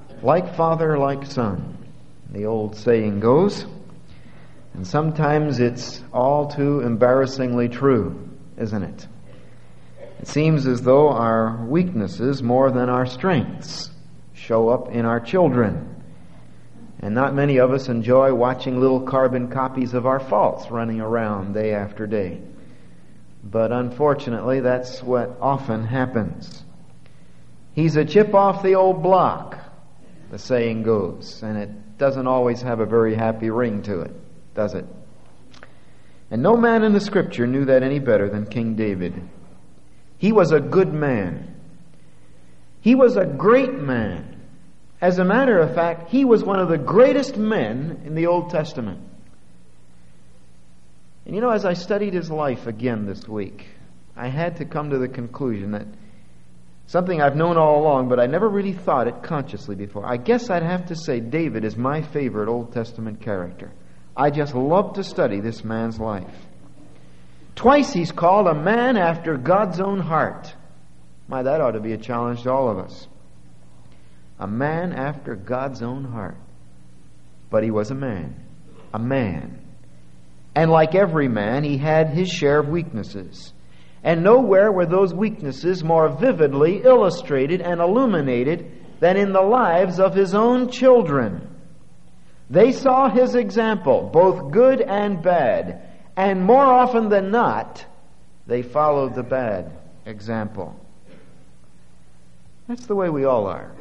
Like father, like son, the old saying goes. And sometimes it's all too embarrassingly true, isn't it? It seems as though our weaknesses more than our strengths show up in our children. And not many of us enjoy watching little carbon copies of our faults running around day after day. But unfortunately, that's what often happens. He's a chip off the old block, the saying goes, and it doesn't always have a very happy ring to it, does it? And no man in the Scripture knew that any better than King David. He was a good man. He was a great man. As a matter of fact, he was one of the greatest men in the Old Testament. And you know, as I studied his life again this week, I had to come to the conclusion that something I've known all along, but I never really thought it consciously before. I guess I'd have to say David is my favorite Old Testament character. I just love to study this man's life. Twice he's called a man after God's own heart. My, that ought to be a challenge to all of us. A man after God's own heart. But he was a man. A man. And like every man, he had his share of weaknesses. And nowhere were those weaknesses more vividly illustrated and illuminated than in the lives of his own children. They saw his example, both good and bad. And more often than not, they followed the bad example. That's the way we all are.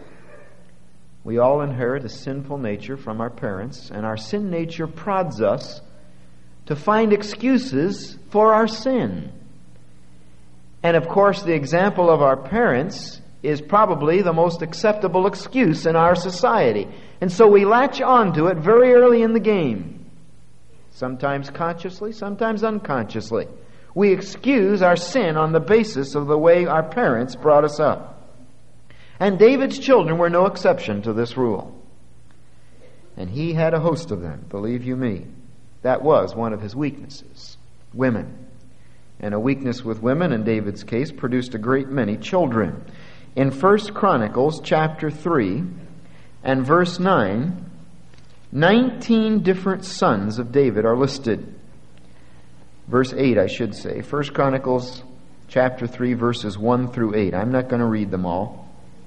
We all inherit a sinful nature from our parents, and our sin nature prods us to find excuses for our sin. And of course, the example of our parents is probably the most acceptable excuse in our society. And so we latch onto it very early in the game. Sometimes consciously, sometimes unconsciously. We excuse our sin on the basis of the way our parents brought us up. And David's children were no exception to this rule. And he had a host of them, believe you me. That was one of his weaknesses. Women. And a weakness with women, in David's case, produced a great many children. In 1 Chronicles chapter 3 and verse 9, 19 different sons of David are listed. Verse 8, I should say. 1 Chronicles chapter 3, verses 1 through 8. I'm not going to read them all.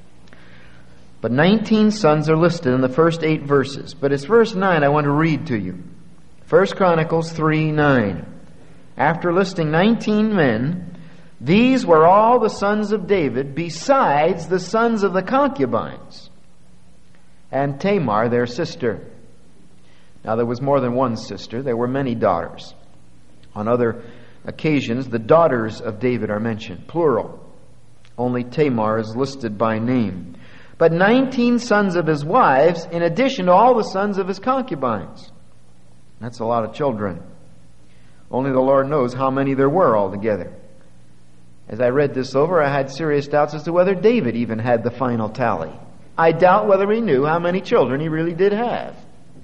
But 19 sons are listed in the first 8 verses. But it's verse 9 I want to read to you. 1 Chronicles 3:9. After listing 19 men, these were all the sons of David, besides the sons of the concubines, and Tamar, their sister. Now there was more than one sister. There were many daughters. On other occasions, the daughters of David are mentioned, plural. Only Tamar is listed by name. But 19 sons of his wives, in addition to all the sons of his concubines. That's a lot of children. Only the Lord knows how many there were altogether. As I read this over, I had serious doubts as to whether David even had the final tally. I doubt whether he knew how many children he really did have.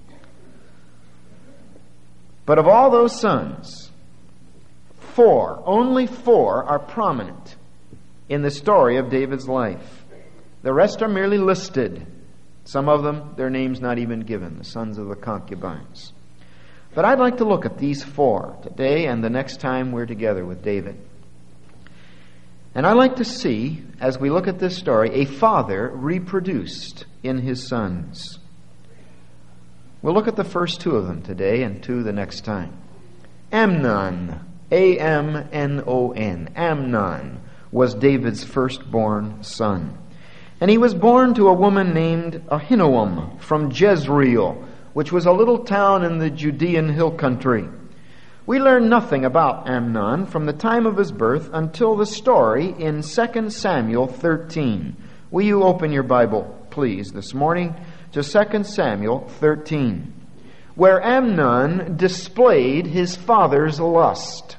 But of all those sons, 4, only 4 are prominent in the story of David's life. The rest are merely listed. Some of them, their names not even given, the sons of the concubines. But I'd like to look at these 4 today and the next time we're together with David. And I'd like to see, as we look at this story, a father reproduced in his sons. We'll look at the first 2 of them today and 2 the next time. Amnon, A-M-N-O-N, Amnon was David's firstborn son. And he was born to a woman named Ahinoam from Jezreel, which was a little town in the Judean hill country. We learn nothing about Amnon from the time of his birth until the story in 2 Samuel 13. Will you open your Bible, please, this morning to 2 Samuel 13, where Amnon displayed his father's lust.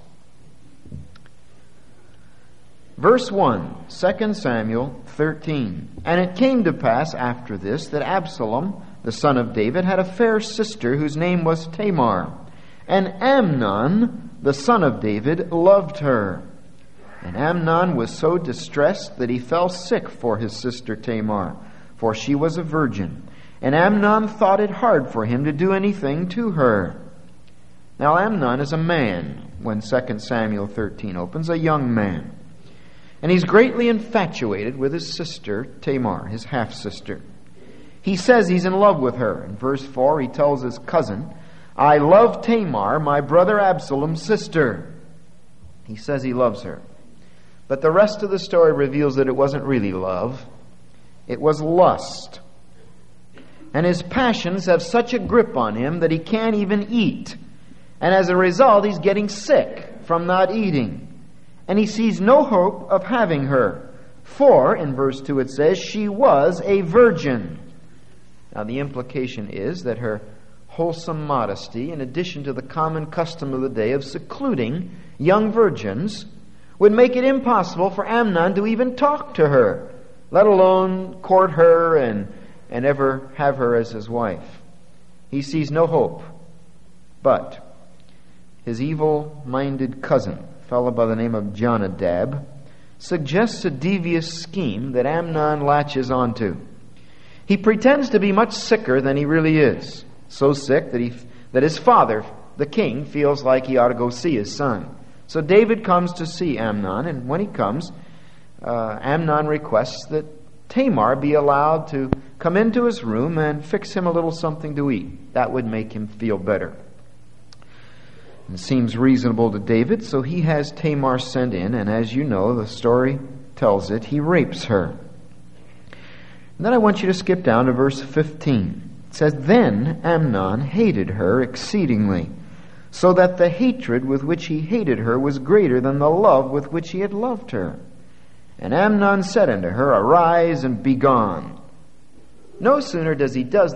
Verse 1, 2 Samuel 13. And it came to pass after this that Absalom, the son of David, had a fair sister whose name was Tamar. And Amnon, the son of David, loved her. And Amnon was so distressed that he fell sick for his sister Tamar. for she was a virgin. And Amnon thought it hard for him to do anything to her. Now Amnon is a man when 2 Samuel 13 opens, a young man. And he's greatly infatuated with his sister Tamar, his half-sister. He says he's in love with her. In verse 4 he tells his cousin, "I love Tamar, my brother Absalom's sister." He says he loves her. But the rest of the story reveals that it wasn't really love. It was lust. And his passions have such a grip on him that he can't even eat. And as a result, he's getting sick from not eating. And he sees no hope of having her. For, in verse 2 it says, she was a virgin. Now the implication is that her wholesome modesty, in addition to the common custom of the day of secluding young virgins, would make it impossible for Amnon to even talk to her, let alone court her and ever have her as his wife. He sees no hope. But his evil-minded cousin, a fellow by the name of Jonadab, suggests a devious scheme that Amnon latches onto. He pretends to be much sicker than he really is. So sick that his father, the king, feels like he ought to go see his son. So David comes to see Amnon, and when he comes, Amnon requests that Tamar be allowed to come into his room and fix him a little something to eat. That would make him feel better. It seems reasonable to David, so he has Tamar sent in, and as you know, the story tells it, he rapes her. And then I want you to skip down to verse 15. It says, "Then Amnon hated her exceedingly, so that the hatred with which he hated her was greater than the love with which he had loved her. And Amnon said unto her, Arise and be gone." No sooner does he do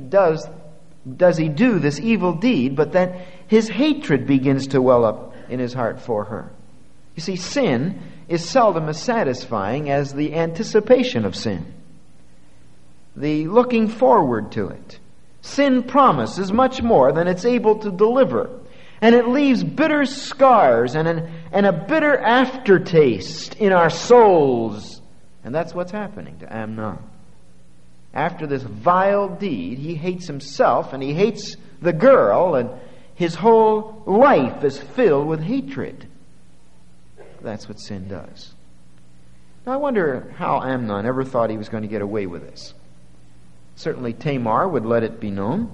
this evil deed, but that his hatred begins to well up in his heart for her. You see, sin is seldom as satisfying as the anticipation of sin, the looking forward to it. Sin promises much more than it's able to deliver, and it leaves bitter scars and a bitter aftertaste in our souls. And that's what's happening to Amnon. After this vile deed, he hates himself and he hates the girl, and his whole life is filled with hatred. That's what sin does. Now I wonder how Amnon ever thought he was going to get away with this. Certainly Tamar would let it be known,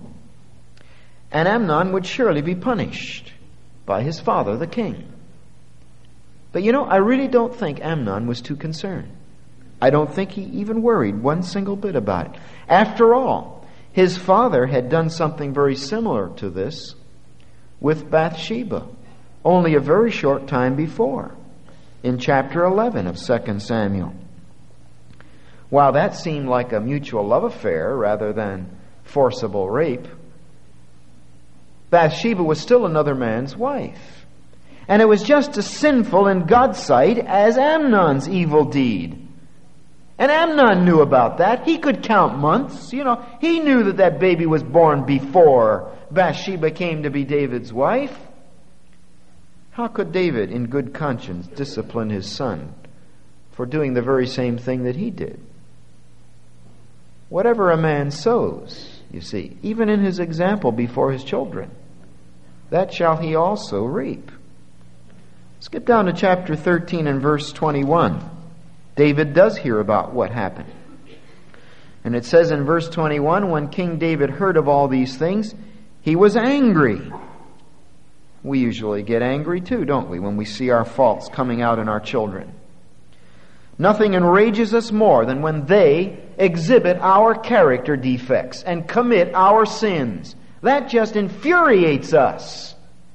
and Amnon would surely be punished by his father, the king. But I really don't think Amnon was too concerned. I don't think he even worried one single bit about it. After all, his father had done something very similar to this with Bathsheba only a very short time before, in chapter 11 of 2 Samuel. While that seemed like a mutual love affair rather than forcible rape, Bathsheba was still another man's wife. And it was just as sinful in God's sight as Amnon's evil deed. And Amnon knew about that. He could count months. He knew that baby was born before Bathsheba came to be David's wife. How could David, in good conscience, discipline his son for doing the very same thing that he did? Whatever a man sows, you see, even in his example before his children, that shall he also reap. Skip down to chapter 13 and verse 21. David does hear about what happened. And it says in verse 21, when King David heard of all these things, he was angry. We usually get angry too, don't we, when we see our faults coming out in our children. Nothing enrages us more than when they exhibit our character defects and commit our sins. That just infuriates us.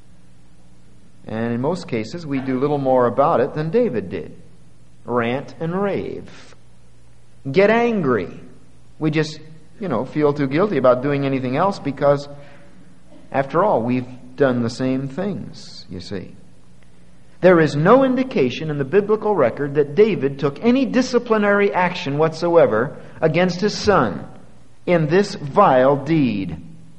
And in most cases, we do little more about it than David did. Rant and rave. Get angry. We just, feel too guilty about doing anything else because, after all, we've done the same things, you see. There is no indication in the biblical record that David took any disciplinary action whatsoever against his son in this vile deed.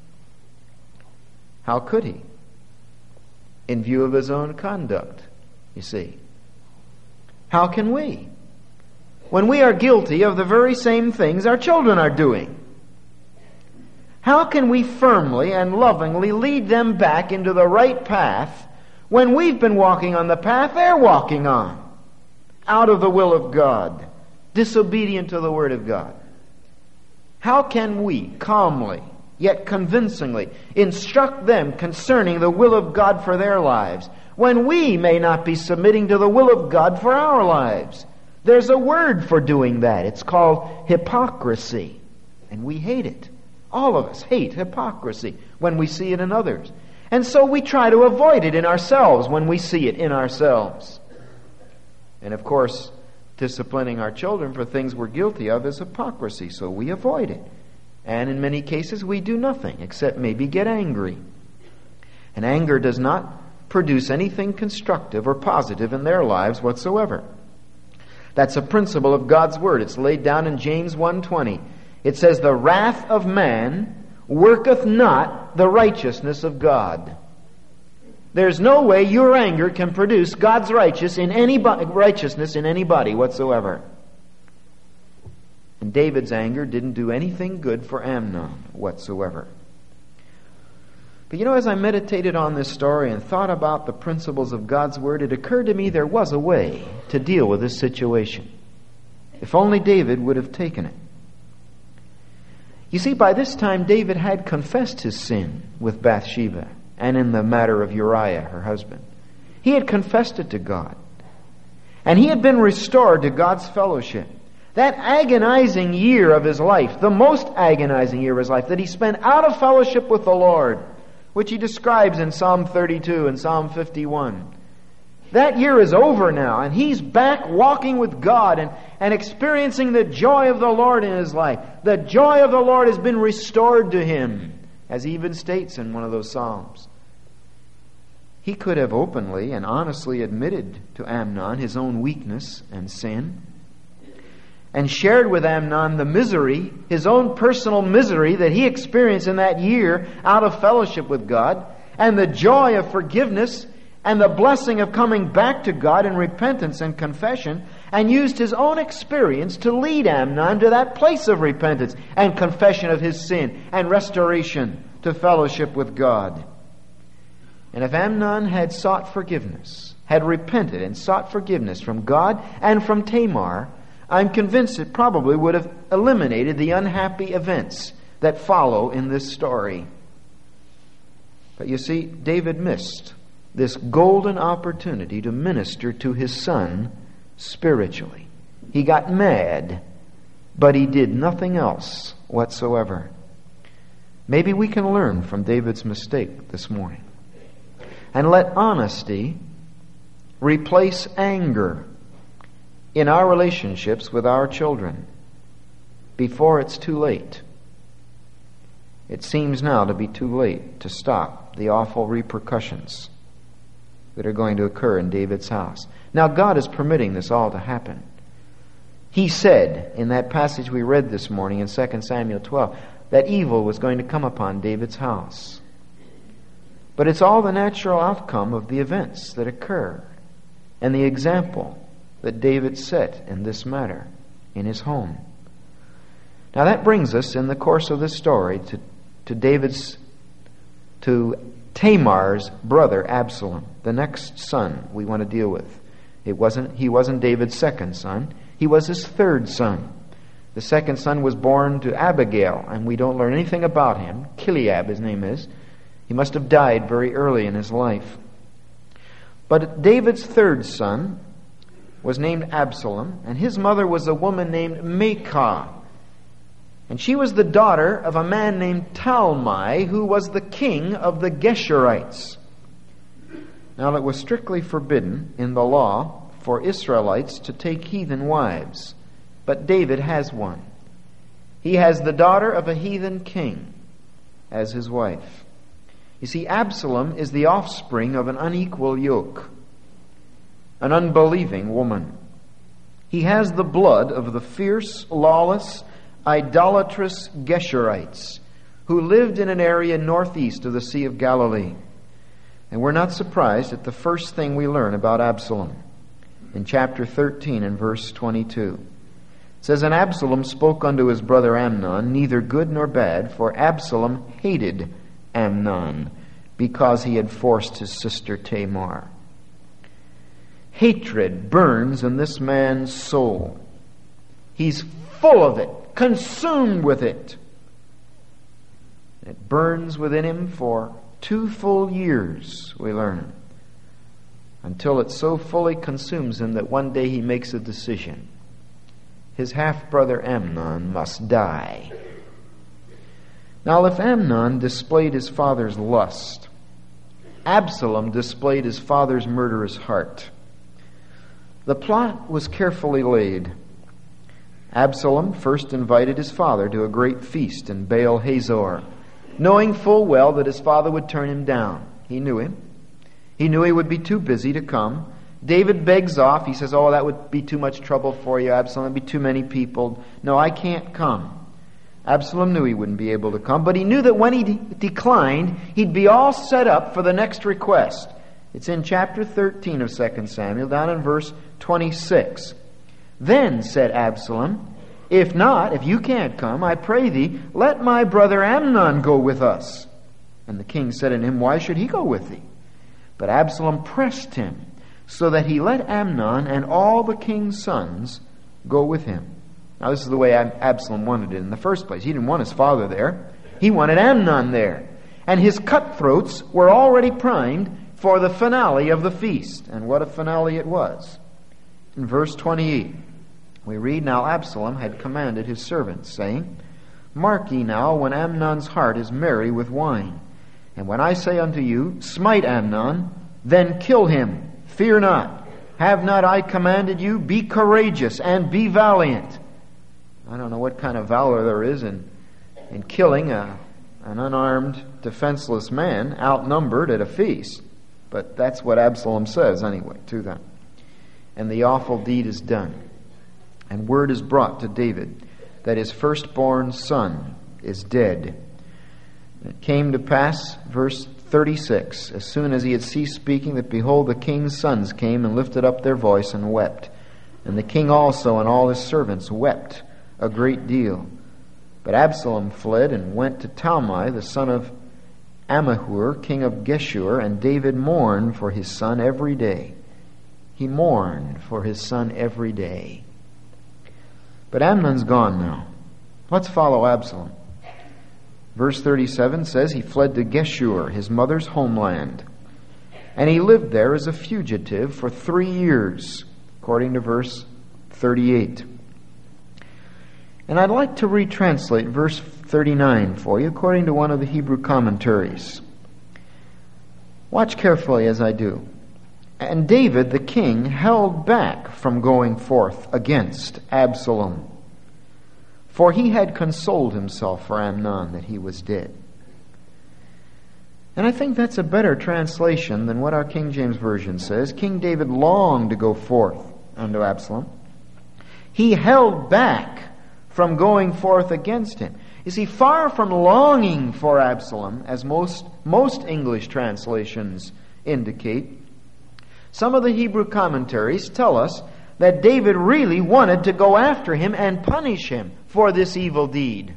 How could he? In view of his own conduct, you see. How can we? when we are guilty of the very same things our children are doing? How can we firmly and lovingly lead them back into the right path when we've been walking on the path they're walking on, out of the will of God, disobedient to the Word of God? How can we calmly, yet convincingly, instruct them concerning the will of God for their lives when we may not be submitting to the will of God for our lives? There's a word for doing that. It's called hypocrisy. And we hate it. All of us hate hypocrisy when we see it in others. And so we try to avoid it in ourselves when we see it in ourselves. And of course, disciplining our children for things we're guilty of is hypocrisy, so we avoid it. And in many cases, we do nothing except maybe get angry. And anger does not produce anything constructive or positive in their lives whatsoever. That's a principle of God's Word. It's laid down in James 1:20. It says, "The wrath of man worketh not the righteousness of God." There's no way your anger can produce God's righteousness in anybody whatsoever. And David's anger didn't do anything good for Amnon whatsoever. But you know, as I meditated on this story and thought about the principles of God's Word, it occurred to me there was a way to deal with this situation. If only David would have taken it. You see, by this time David had confessed his sin with Bathsheba and in the matter of Uriah, her husband. He had confessed it to God. And he had been restored to God's fellowship. That agonizing year of his life, the most agonizing year of his life, that he spent out of fellowship with the Lord, which he describes in Psalm 32 and Psalm 51. That year is over now, and he's back walking with God and experiencing the joy of the Lord in his life. The joy of the Lord has been restored to him, as he even states in one of those Psalms. He could have openly and honestly admitted to Amnon his own weakness and sin, and shared with Amnon the misery, his own personal misery that he experienced in that year out of fellowship with God, and the joy of forgiveness and the blessing of coming back to God in repentance and confession, and used his own experience to lead Amnon to that place of repentance and confession of his sin and restoration to fellowship with God. And if Amnon had sought forgiveness, had repented and sought forgiveness from God and from Tamar, I'm convinced it probably would have eliminated the unhappy events that follow in this story. But you see, David missed this golden opportunity to minister to his son spiritually. He got mad, but he did nothing else whatsoever. Maybe we can learn from David's mistake this morning and let honesty replace anger in our relationships with our children before it's too late. It seems now to be too late to stop the awful repercussions that are going to occur in David's house. Now, God is permitting this all to happen. He said in that passage we read this morning in 2 Samuel 12 that evil was going to come upon David's house. But it's all the natural outcome of the events that occur and the example that David set in this matter in his home. Now that brings us in the course of this story to Tamar's brother Absalom, the next son we want to deal with. He wasn't David's second son. He was his third son. The second son was born to Abigail, and we don't learn anything about him. Chileab, his name is. He must have died very early in his life. But David's third son was named Absalom, and his mother was a woman named Maacah. And she was the daughter of a man named Talmai, who was the king of the Geshurites. Now, it was strictly forbidden in the law for Israelites to take heathen wives, but David has one. He has the daughter of a heathen king as his wife. You see, Absalom is the offspring of an unequal yoke, an unbelieving woman. He has the blood of the fierce, lawless, idolatrous Geshurites who lived in an area northeast of the Sea of Galilee. And we're not surprised at the first thing we learn about Absalom in chapter 13 and verse 22. It says, And Absalom spoke unto his brother Amnon, neither good nor bad, for Absalom hated Amnon, because he had forced his sister Tamar. Hatred burns in this man's soul. He's full of it, consumed with it. It burns within him for 2 full years, we learn, until it so fully consumes him that one day he makes a decision. His half-brother Amnon must die. Now, if Amnon displayed his father's lust, Absalom displayed his father's murderous heart. The plot was carefully laid. Absalom first invited his father to a great feast in Baal Hazor, knowing full well that his father would turn him down. He knew him. He knew he would be too busy to come. David begs off. He says, "Oh, that would be too much trouble for you, Absalom. It'd be too many people. No, I can't come." Absalom knew he wouldn't be able to come, but he knew that when he declined, he'd be all set up for the next request. It's in chapter 13 of 2 Samuel, down in verse 26. Then said Absalom, "If not, if you can't come, I pray thee, let my brother Amnon go with us." And the king said unto him, "Why should he go with thee?" But Absalom pressed him, so that he let Amnon and all the king's sons go with him. Now, this is the way Absalom wanted it in the first place. He didn't want his father there. He wanted Amnon there. And his cutthroats were already primed for the finale of the feast. And what a finale it was. In verse 28, we read, "Now Absalom had commanded his servants, saying, Mark ye now when Amnon's heart is merry with wine. And when I say unto you, Smite Amnon, then kill him. Fear not. Have not I commanded you? Be courageous and be valiant." I don't know what kind of valor there is in killing an unarmed, defenseless man outnumbered at a feast. But that's what Absalom says anyway to them. And the awful deed is done. And word is brought to David that his firstborn son is dead. It came to pass, verse 36, as soon as he had ceased speaking, that behold, the king's sons came and lifted up their voice and wept. And the king also and all his servants wept a great deal. But Absalom fled and went to Talmai, the son of Ammihur, king of Geshur, and David mourned for his son every day. He mourned for his son every day. But Amnon's gone now. Let's follow Absalom. Verse 37 says he fled to Geshur, his mother's homeland. And he lived there as a fugitive for 3 years, according to verse 38. And I'd like to retranslate verse 39 for you, according to one of the Hebrew commentaries. Watch carefully as I do. And David the king held back from going forth against Absalom, for he had consoled himself for Amnon that he was dead. And I think that's a better translation than what our King James Version says. King David longed to go forth unto Absalom. He held back from going forth against him. You see, far from longing for Absalom, as most English translations indicate, some of the Hebrew commentaries tell us that David really wanted to go after him and punish him for this evil deed.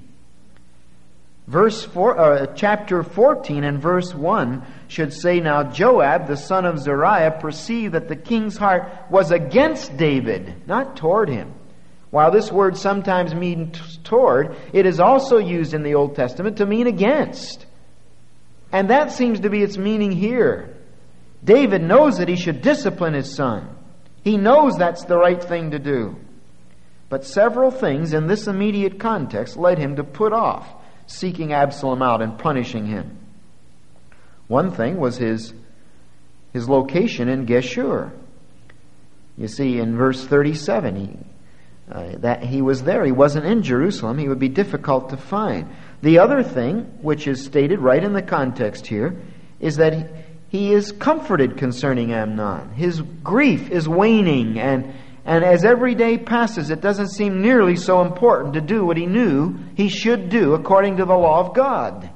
Chapter 14 and verse 1 should say, "Now Joab, the son of Zeruiah, perceived that the king's heart was against David, not toward him." While this word sometimes means toward, it is also used in the Old Testament to mean against. And that seems to be its meaning here. David knows that he should discipline his son. He knows that's the right thing to do. But several things in this immediate context led him to put off seeking Absalom out and punishing him. One thing was his location in Geshur. You see, in verse 37, that he was there. He wasn't in Jerusalem. He would be difficult to find. The other thing, which is stated right in the context here, is that he is comforted concerning Amnon. His grief is waning, and as every day passes, it doesn't seem nearly so important to do what he knew he should do according to the law of God.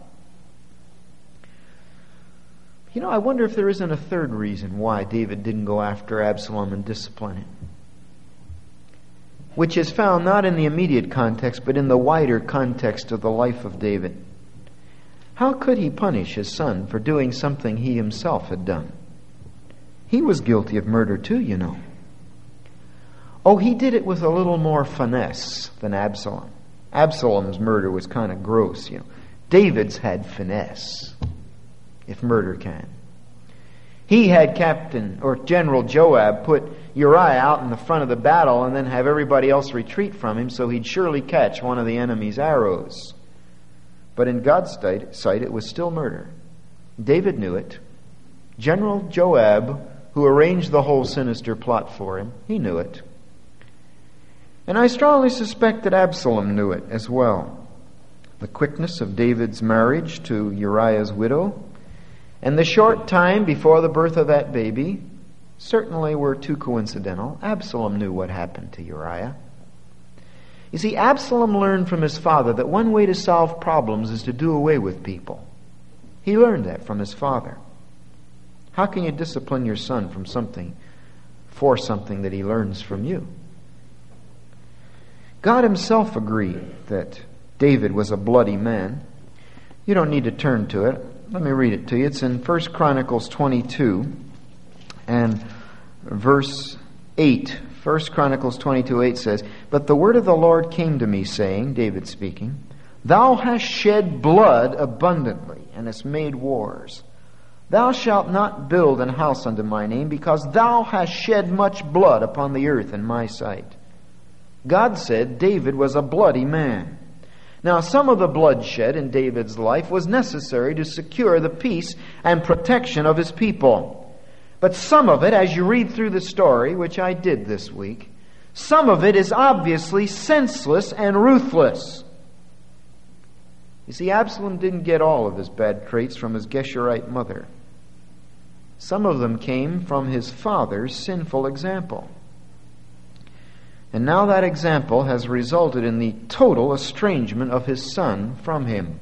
You know, I wonder if there isn't a third reason why David didn't go after Absalom and discipline him. which is found not in the immediate context, but in the wider context of the life of David. How could he punish his son for doing something he himself had done? He was guilty of murder too, you know. Oh, he did it with a little more finesse than Absalom. Absalom's murder was kind of gross, you know. David's had finesse, if murder can. He had Captain or General Joab put Uriah out in the front of the battle and then have everybody else retreat from him so he'd surely catch one of the enemy's arrows. But in God's sight, it was still murder. David knew it. General Joab, who arranged the whole sinister plot for him, he knew it. And I strongly suspect that Absalom knew it as well. The quickness of David's marriage to Uriah's widow and the short time before the birth of that baby certainly were too coincidental. Absalom knew what happened to Uriah. You see, Absalom learned from his father that one way to solve problems is to do away with people. He learned that from his father. How can you discipline your son for something that he learns from you? God himself agreed that David was a bloody man. You don't need to turn to it. Let me read it to you. It's in 1 Chronicles 22 and verse 8. 1 Chronicles 22:8 says, "But the word of the Lord came to me, saying," David speaking, "Thou hast shed blood abundantly, and hast made wars. Thou shalt not build an house unto my name, because thou hast shed much blood upon the earth in my sight." God said David was a bloody man. Now, some of the bloodshed in David's life was necessary to secure the peace and protection of his people. But some of it, as you read through the story, which I did this week, some of it is obviously senseless and ruthless. You see, Absalom didn't get all of his bad traits from his Geshurite mother. Some of them came from his father's sinful example. And now that example has resulted in the total estrangement of his son from him.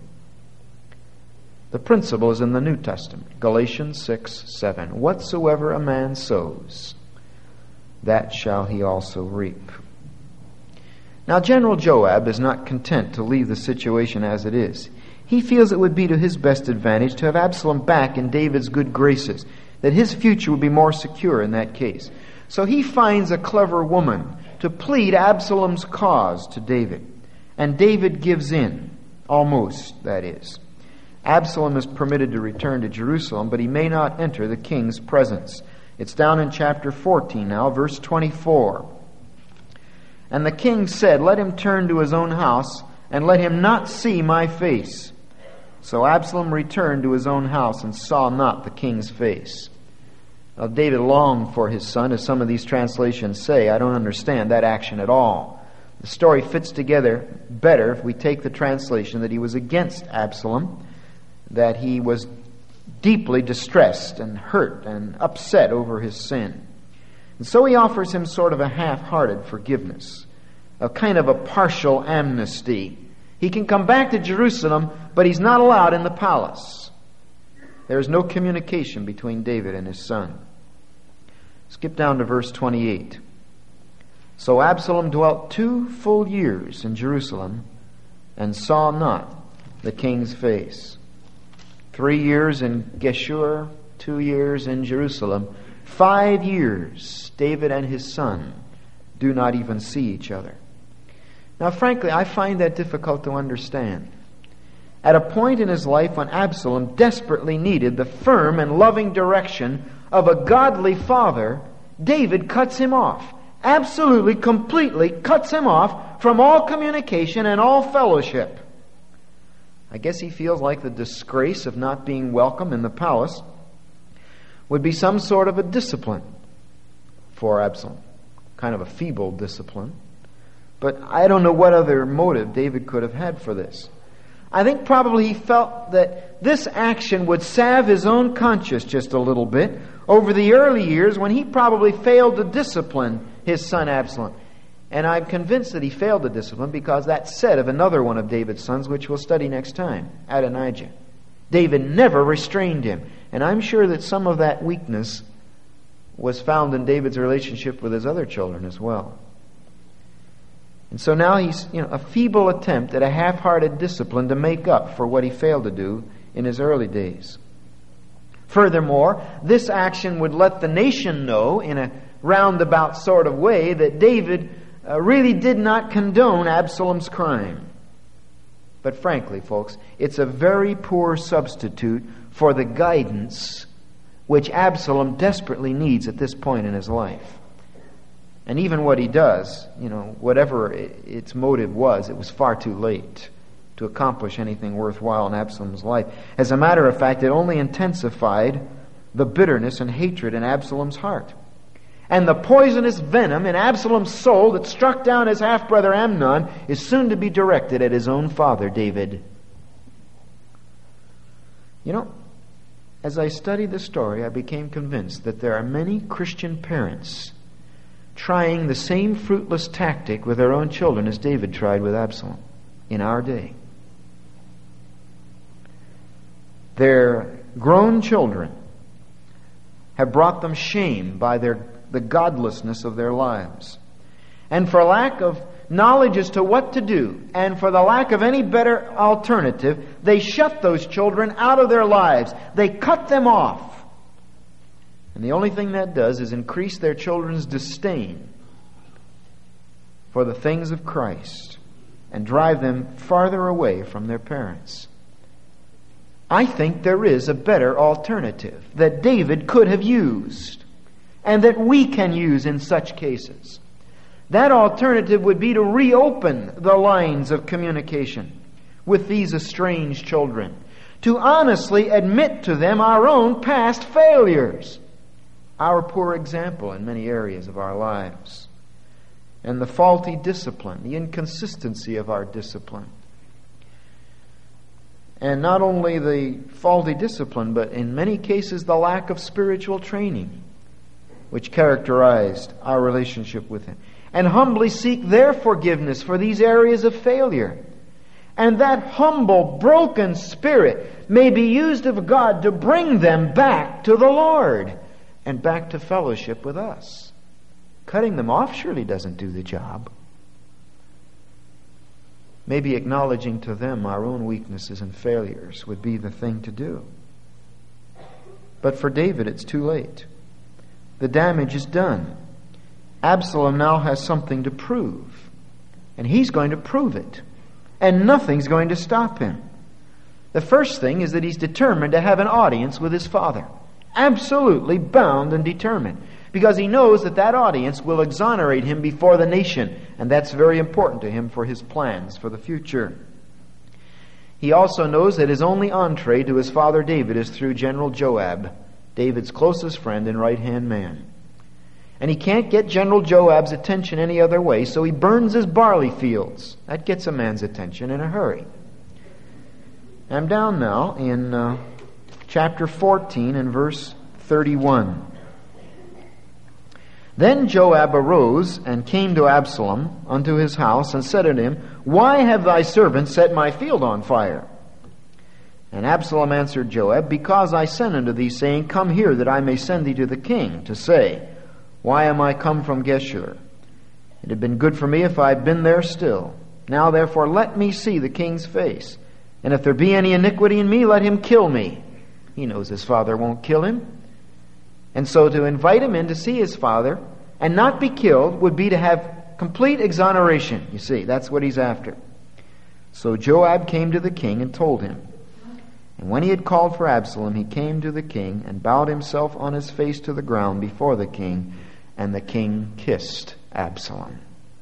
The principle is in the New Testament. Galatians 6:7. "Whatsoever a man sows, that shall he also reap." Now, General Joab is not content to leave the situation as it is. He feels it would be to his best advantage to have Absalom back in David's good graces, that his future would be more secure in that case. So he finds a clever woman to plead Absalom's cause to David. And David gives in. Almost, that is. Absalom is permitted to return to Jerusalem, but he may not enter the king's presence. It's down in chapter 14 now, verse 24. "And the king said, Let him turn to his own house, and let him not see my face. So Absalom returned to his own house and saw not the king's face." Now, David longed for his son, as some of these translations say. I don't understand that action at all. The story fits together better if we take the translation that he was against Absalom, that he was deeply distressed and hurt and upset over his sin. And so he offers him sort of a half-hearted forgiveness, a kind of a partial amnesty. He can come back to Jerusalem, but he's not allowed in the palace. There is no communication between David and his son. Skip down to verse 28. "So Absalom dwelt 2 full years in Jerusalem, and saw not the king's face." 3 years in Geshur, 2 years in Jerusalem. 5 years, David and his son do not even see each other. Now, frankly, I find that difficult to understand. At a point in his life when Absalom desperately needed the firm and loving direction of a godly father, David cuts him off. Absolutely, completely cuts him off from all communication and all fellowship. I guess he feels like the disgrace of not being welcome in the palace would be some sort of a discipline for Absalom. Kind of a feeble discipline. But I don't know what other motive David could have had for this. I think probably he felt that this action would salve his own conscience just a little bit over the early years when he probably failed to discipline his son Absalom. And I'm convinced that he failed to discipline because that's said of another one of David's sons, which we'll study next time, Adonijah. David never restrained him. And I'm sure that some of that weakness was found in David's relationship with his other children as well. And so now he's, a feeble attempt at a half-hearted discipline to make up for what he failed to do in his early days. Furthermore, this action would let the nation know in a roundabout sort of way that David really did not condone Absalom's crime. But frankly, folks, it's a very poor substitute for the guidance which Absalom desperately needs at this point in his life. And even what he does, whatever its motive was, it was far too late to accomplish anything worthwhile in Absalom's life. As a matter of fact, it only intensified the bitterness and hatred in Absalom's heart. And the poisonous venom in Absalom's soul that struck down his half-brother Amnon is soon to be directed at his own father, David. As I studied the story, I became convinced that there are many Christian parents trying the same fruitless tactic with their own children as David tried with Absalom in our day. Their grown children have brought them shame by the godlessness of their lives. And for lack of knowledge as to what to do, and for the lack of any better alternative, they shut those children out of their lives. They cut them off. And the only thing that does is increase their children's disdain for the things of Christ and drive them farther away from their parents. I think there is a better alternative that David could have used and that we can use in such cases. That alternative would be to reopen the lines of communication with these estranged children, to honestly admit to them our own past failures, our poor example in many areas of our lives, and the faulty discipline, the inconsistency of our discipline. And not only the faulty discipline, but in many cases the lack of spiritual training which characterized our relationship with Him. And humbly seek their forgiveness for these areas of failure. And that humble, broken spirit may be used of God to bring them back to the Lord and back to fellowship with us. Cutting them off surely doesn't do the job. Maybe acknowledging to them our own weaknesses and failures would be the thing to do. But for David, it's too late. The damage is done. Absalom now has something to prove, and he's going to prove it, and nothing's going to stop him. The first thing is that he's determined to have an audience with his father. Absolutely bound and determined, because he knows that that audience will exonerate him before the nation, and that's very important to him for his plans for the future. He also knows that his only entree to his father David is through General Joab, David's closest friend and right-hand man. And he can't get General Joab's attention any other way, so he burns his barley fields. That gets a man's attention in a hurry. I'm down now in chapter 14 and verse 31. Then Joab arose and came to Absalom unto his house and said unto him, Why have thy servants set my field on fire? And Absalom answered Joab, Because I sent unto thee, saying, Come here, that I may send thee to the king, to say, Why am I come from Geshur? It had been good for me if I had been there still. Now therefore let me see the king's face. And if there be any iniquity in me, let him kill me. He knows his father won't kill him. And so to invite him in to see his father and not be killed would be to have complete exoneration. You see, that's what he's after. So Joab came to the king and told him. And when he had called for Absalom, he came to the king and bowed himself on his face to the ground before the king, and the king kissed Absalom.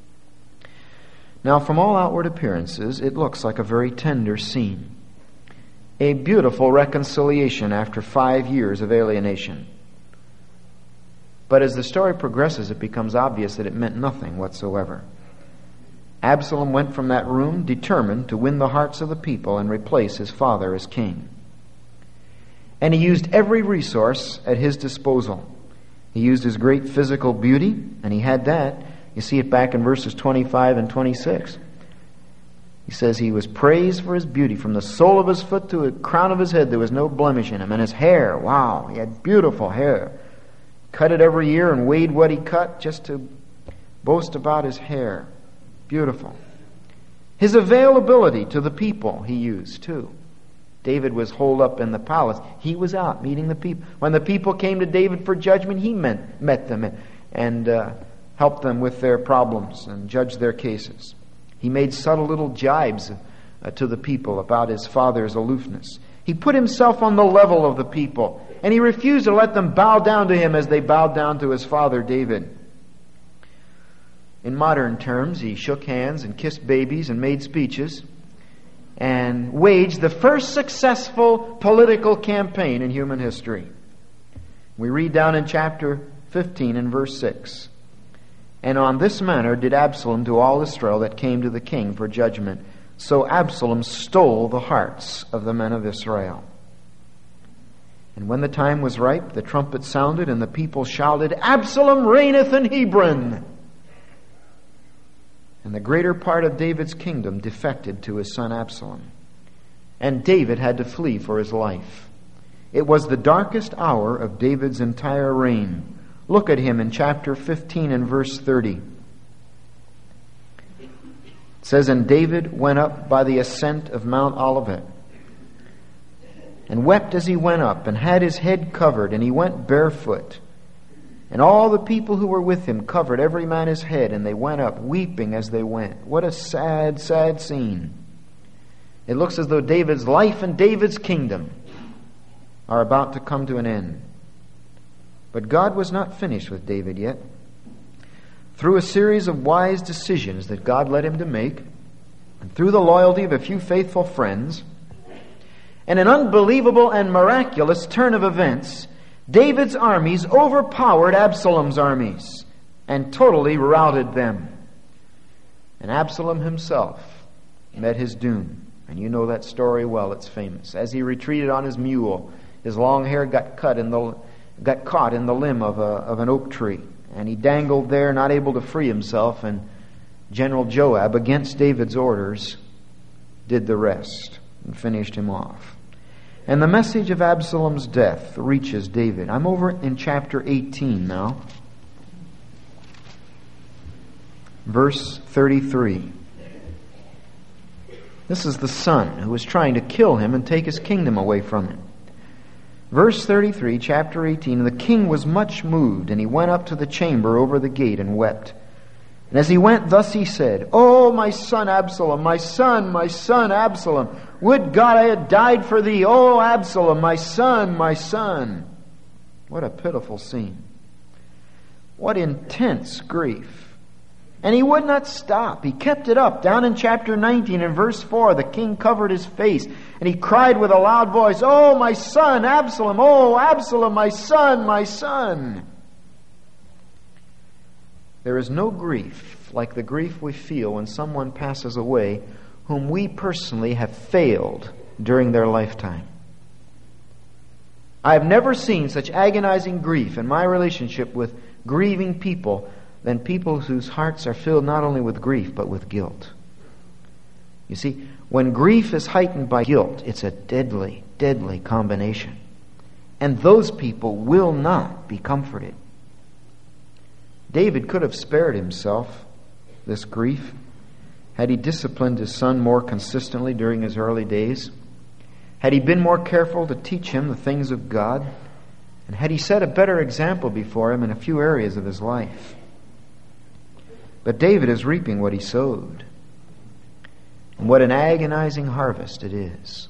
Now, from all outward appearances, it looks like a very tender scene. A beautiful reconciliation after 5 years of alienation. But as the story progresses, it becomes obvious that it meant nothing whatsoever. Absalom went from that room determined to win the hearts of the people and replace his father as king. And he used every resource at his disposal. He used his great physical beauty, and he had that. You see it back in verses 25 and 26. He says he was praised for his beauty. From the sole of his foot to the crown of his head, there was no blemish in him. And his hair, wow, he had beautiful hair. Cut it every year and weighed what he cut just to boast about his hair. Beautiful. His availability to the people he used too. David was holed up in the palace. He was out meeting the people. When the people came to David for judgment, he met them and helped them with their problems and judged their cases. He made subtle little jibes to the people about his father's aloofness. He put himself on the level of the people, and he refused to let them bow down to him as they bowed down to his father David. In modern terms, he shook hands and kissed babies and made speeches and waged the first successful political campaign in human history. We read down in chapter 15 and verse 6. And on this manner did Absalom to all Israel that came to the king for judgment. So Absalom stole the hearts of the men of Israel. And when the time was ripe, the trumpet sounded, and the people shouted, Absalom reigneth in Hebron. And the greater part of David's kingdom defected to his son Absalom. And David had to flee for his life. It was the darkest hour of David's entire reign. Look at him in chapter 15 and verse 30. It says, And David went up by the ascent of Mount Olivet, and wept as he went up, and had his head covered, and he went barefoot. And all the people who were with him covered every man his head, and they went up, weeping as they went. What a sad, sad scene. It looks as though David's life and David's kingdom are about to come to an end. But God was not finished with David yet. Through a series of wise decisions that God led him to make, and through the loyalty of a few faithful friends, and an unbelievable and miraculous turn of events, David's armies overpowered Absalom's armies and totally routed them. And Absalom himself met his doom. And you know that story well, it's famous. As he retreated on his mule, his long hair got caught in the limb of an oak tree. And he dangled there, not able to free himself. And General Joab, against David's orders, did the rest and finished him off. And the message of Absalom's death reaches David. I'm over in chapter 18 now. Verse 33. This is the son who was trying to kill him and take his kingdom away from him. Verse 33, chapter 18. The king was much moved, and he went up to the chamber over the gate and wept. And as he went, thus he said, O my son Absalom, my son Absalom, would God I had died for thee, O Absalom, my son, my son. What a pitiful scene. What intense grief. And he would not stop. He kept it up. Down in chapter 19 and verse 4, the king covered his face, and he cried with a loud voice, O my son Absalom, O Absalom, my son, my son. There is no grief like the grief we feel when someone passes away whom we personally have failed during their lifetime. I have never seen such agonizing grief in my relationship with grieving people than people whose hearts are filled not only with grief but with guilt. You see, when grief is heightened by guilt, it's a deadly, deadly combination. And those people will not be comforted. David could have spared himself this grief had he disciplined his son more consistently during his early days, had he been more careful to teach him the things of God, and had he set a better example before him in a few areas of his life. But David is reaping what he sowed. And what an agonizing harvest it is.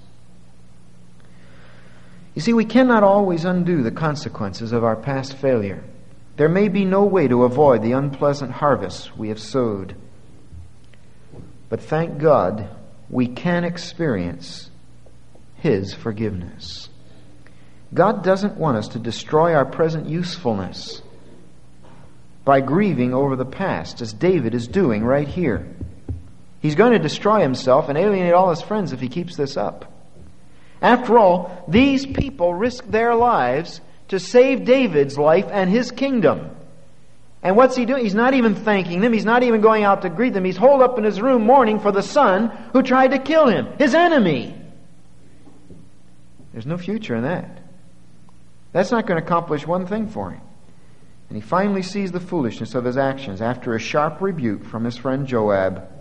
You see, we cannot always undo the consequences of our past failure. There may be no way to avoid the unpleasant harvest we have sowed. But thank God, we can experience His forgiveness. God doesn't want us to destroy our present usefulness by grieving over the past, as David is doing right here. He's going to destroy himself and alienate all his friends if he keeps this up. After all, these people risked their lives to save David's life and his kingdom. And what's he doing? He's not even thanking them. He's not even going out to greet them. He's holed up in his room mourning for the son who tried to kill him, his enemy. There's no future in that. That's not going to accomplish one thing for him. And he finally sees the foolishness of his actions after a sharp rebuke from his friend Joab.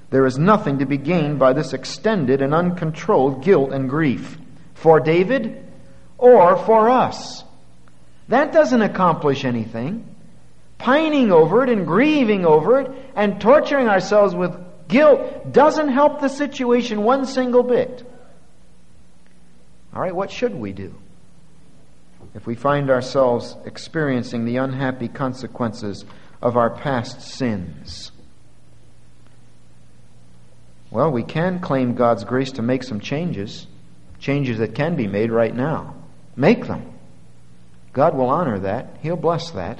There is nothing to be gained by this extended and uncontrolled guilt and grief. For David or for us. That doesn't accomplish anything. Pining over it and grieving over it and torturing ourselves with guilt doesn't help the situation one single bit. All right, what should we do if we find ourselves experiencing the unhappy consequences of our past sins? Well, we can claim God's grace to make some changes that can be made right now. Make them. God will honor that. He'll bless that.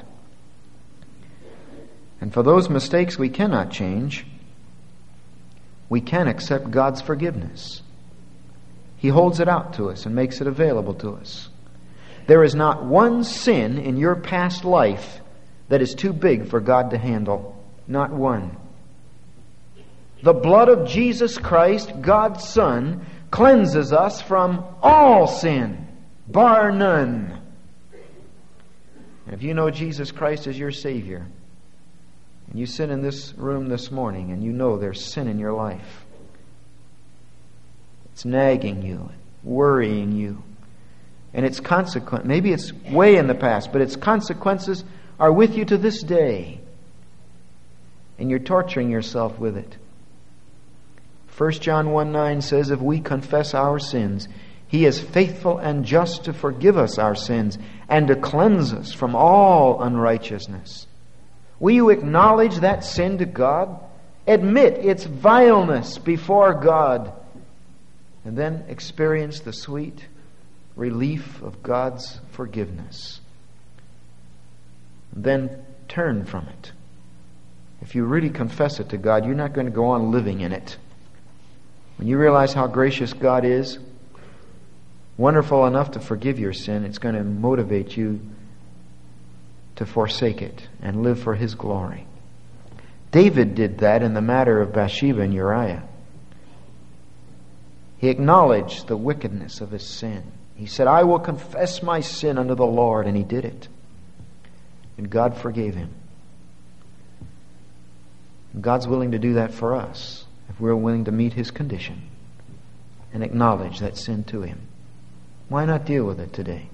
And for those mistakes we cannot change, we can accept God's forgiveness. He holds it out to us and makes it available to us. There is not one sin in your past life that is too big for God to handle. Not one. The blood of Jesus Christ, God's Son, cleanses us from all sin, bar none. And if you know Jesus Christ as your Savior, and you sit in this room this morning and you know there's sin in your life, it's nagging you, worrying you, and its consequence, maybe it's way in the past, but its consequences are with you to this day, and you're torturing yourself with it. 1 John 1:9 says, if we confess our sins, He is faithful and just to forgive us our sins and to cleanse us from all unrighteousness. Will you acknowledge that sin to God? Admit its vileness before God, and then experience the sweet relief of God's forgiveness. And then turn from it. If you really confess it to God, you're not going to go on living in it. When you realize how gracious God is, wonderful enough to forgive your sin, it's going to motivate you to forsake it and live for His glory. David did that in the matter of Bathsheba and Uriah. He acknowledged the wickedness of his sin. He said, I will confess my sin unto the Lord, and he did it. And God forgave him. And God's willing to do that for us if we're willing to meet His condition and acknowledge that sin to Him. Why not deal with it today?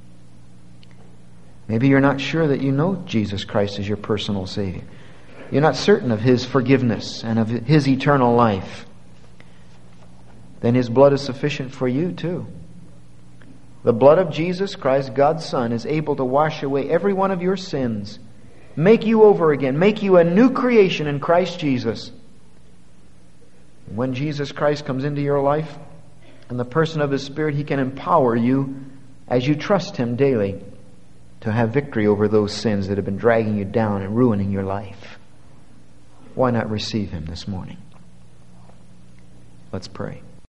Maybe you're not sure that you know Jesus Christ as your personal Savior. You're not certain of His forgiveness and of His eternal life. Then His blood is sufficient for you too. The blood of Jesus Christ, God's Son, is able to wash away every one of your sins, make you over again, make you a new creation in Christ Jesus. When Jesus Christ comes into your life, in the person of His Spirit, He can empower you as you trust Him daily to have victory over those sins that have been dragging you down and ruining your life. Why not receive Him this morning? Let's pray.